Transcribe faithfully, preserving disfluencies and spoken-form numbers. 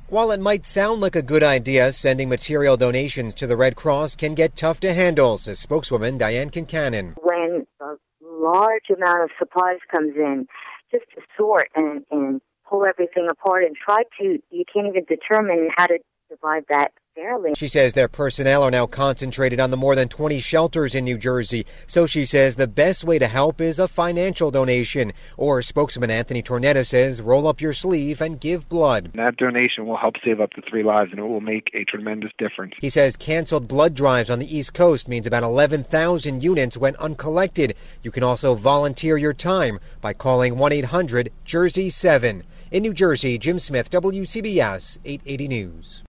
While it might sound like a good idea, sending material donations to the Red Cross can get tough to handle, says spokeswoman Diane Kincannon. When a large amount of supplies comes in, just to sort and, and pull everything apart and try to, you can't even determine how to divide that fairly. She says their personnel are now concentrated on the more than twenty shelters in New Jersey. So she says the best way to help is a financial donation. Or spokesman Anthony Tornetta says roll up your sleeve and give blood. That donation will help save up to three lives, and it will make a tremendous difference. He says canceled blood drives on the East Coast means about eleven thousand units went uncollected. You can also volunteer your time by calling one eight hundred Jersey seven. In New Jersey, Jim Smith, W C B S eight eighty News.